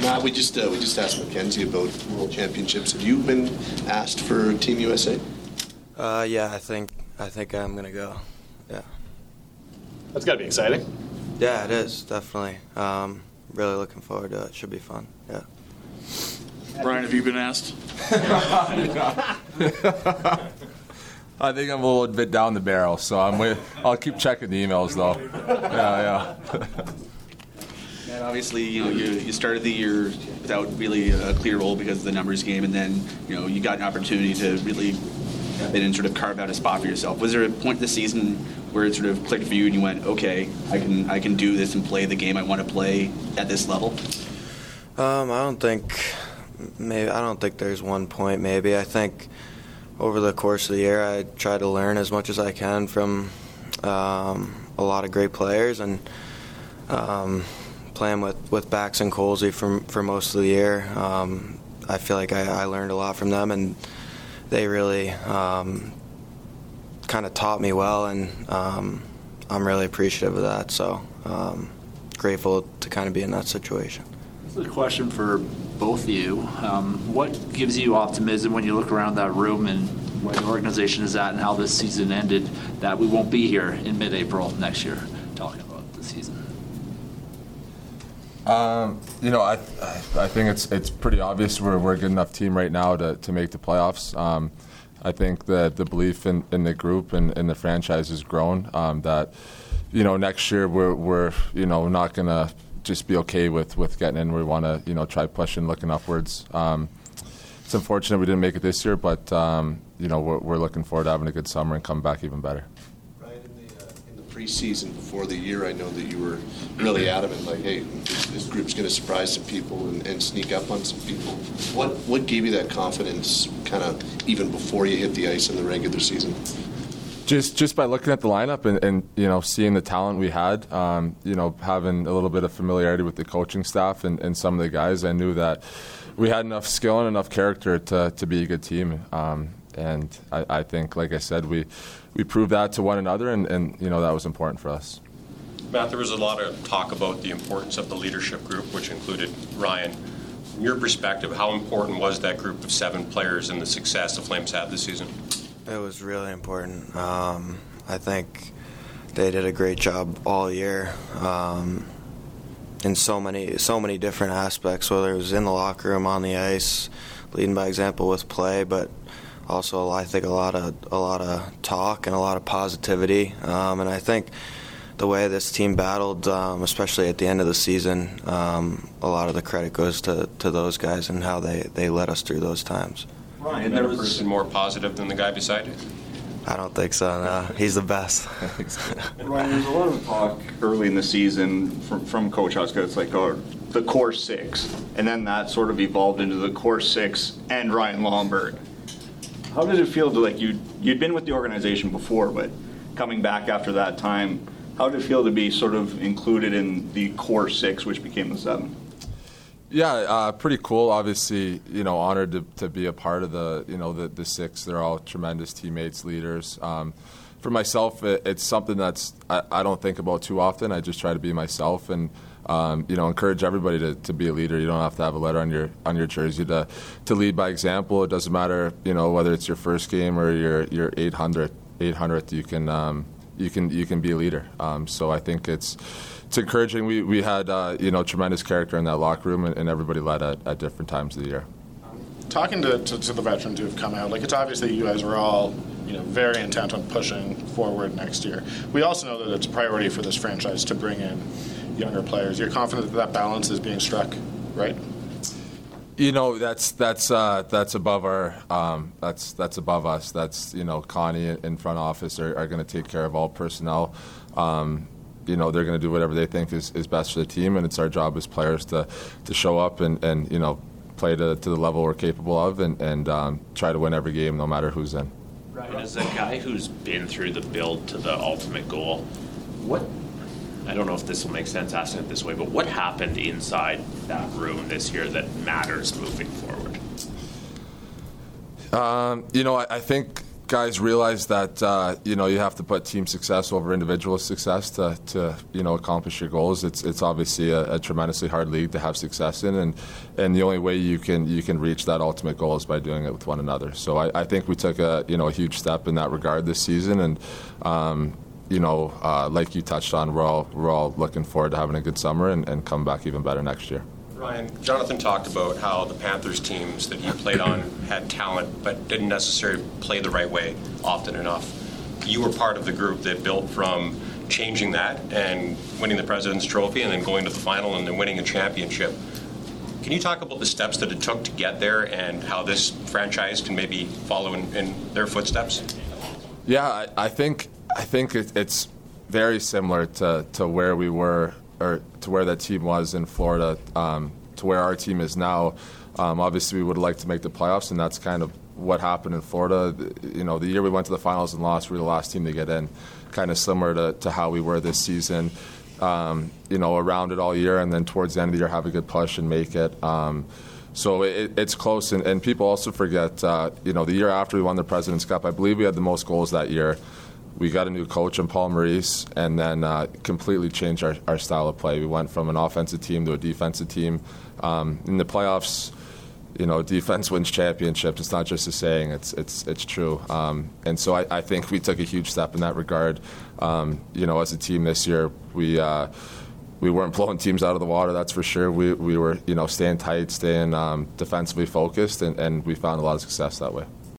Matt, we just asked Mackenzie about World Championships. Have you been asked for Team USA? Yeah, I think I'm gonna go. Yeah. That's got to be exciting. Yeah, it is definitely. Really looking forward to it. Should be fun. Yeah. Brian, have you been asked? I think I'm a little bit down the barrel, so I'll keep checking the emails though. Yeah. And obviously, you started the year without really a clear role because of the numbers game, and then you got an opportunity to really and sort of carve out a spot for yourself. Was there a point in the season where it sort of clicked for you and you went, okay, I can do this and play the game I want to play at this level? I don't think there's one point. Maybe I think over the course of the year, I try to learn as much as I can from a lot of great players, and playing with Bax and Colsey for most of the year, I feel like I learned a lot from them, and they really kind of taught me well, and I'm really appreciative of that. So grateful to kind of be in that situation. This is a question for both of you. What gives you optimism when you look around that room and where the organization is at and how this season ended, that we won't be here in mid-April next year talking about the season? I think it's pretty obvious we're a good enough team right now to make the playoffs. I think that the belief in the group and the franchise has grown. That next year we're not gonna just be okay with getting in. We want to try pushing, looking upwards. It's unfortunate we didn't make it this year, but we're looking forward to having a good summer and coming back even better. In the preseason before the year, I know that you were really adamant, like, hey, this group's going to surprise some people and sneak up on some people. What gave you that confidence, kind of even before you hit the ice in the regular season? Just by looking at the lineup and seeing the talent we had, having a little bit of familiarity with the coaching staff and some of the guys, I knew that we had enough skill and enough character to be a good team. And I think, like I said, we proved that to one another, and that was important for us. Matt, there was a lot of talk about the importance of the leadership group, which included Ryan. From your perspective, how important was that group of 7 players in the success the Flames had this season? It was really important. I think they did a great job all year in so many different aspects, whether it was in the locker room, on the ice, leading by example with play, but also I think a lot of talk and a lot of positivity. And I think the way this team battled, especially at the end of the season, a lot of the credit goes to those guys and how they led us through those times. Ryan, there was a person more positive than the guy beside you? I don't think so, no. He's the best. Ryan, there's a lot of talk early in the season from Coach Huska. It's like, the core 6, and then that sort of evolved into the core 6 and Ryan Lomberg. How did it feel to, like, you'd been with the organization before, but coming back after that time, how did it feel to be sort of included in the core 6, which became the 7? Yeah, pretty cool. Obviously, honored to be a part of the 6. They're all tremendous teammates, leaders. For myself, it's something that's I don't think about too often. I just try to be myself and encourage everybody to be a leader. You don't have to have a letter on your jersey to lead by example. It doesn't matter, whether it's your first game or your 800th. You can be a leader. So I think it's encouraging. We had tremendous character in that locker room, and everybody led at different times of the year. Talking to the veterans who have come out, like, it's obvious that you guys are all very intent on pushing forward next year. We also know that it's a priority for this franchise to bring in younger players. You're confident that balance is being struck, right? That's above our that's above us. That's Connie in front office are going to take care of all personnel. They're going to do whatever they think is best for the team, and it's our job as players to show up and play to the level we're capable of and try to win every game no matter who's in. Ryan, as a guy who's been through the build to the ultimate goal, I don't know if this will make sense asking it this way, but what happened inside that room this year that matters moving forward? I think guys realize that you have to put team success over individual success to accomplish your goals. It's obviously a tremendously hard league to have success in, and the only way you can reach that ultimate goal is by doing it with one another. So I think we took a huge step in that regard this season, and like you touched on, we're all looking forward to having a good summer and come back even better next year. Ryan, Jonathan talked about how the Panthers teams that he played on had talent but didn't necessarily play the right way often enough. You were part of the group that built from changing that and winning the President's Trophy and then going to the final and then winning a championship. Can you talk about the steps that it took to get there and how this franchise can maybe follow in their footsteps? Yeah, I think it's very similar to where we were, or to where that team was in Florida, to where our team is now. Obviously, we would like to make the playoffs, and that's kind of what happened in Florida. The year we went to the finals and lost, we were the last team to get in, kind of similar to how we were this season. Around it all year, and then towards the end of the year have a good push and make it. So it's close, and people also forget, the year after we won the President's Cup, I believe we had the most goals that year. We got a new coach in Paul Maurice, and then completely changed our style of play. We went from an offensive team to a defensive team. In the playoffs, defense wins championships. It's not just a saying; it's true. And so I think we took a huge step in that regard. As a team this year, we weren't blowing teams out of the water. That's for sure. We were staying tight, staying defensively focused, and we found a lot of success that way.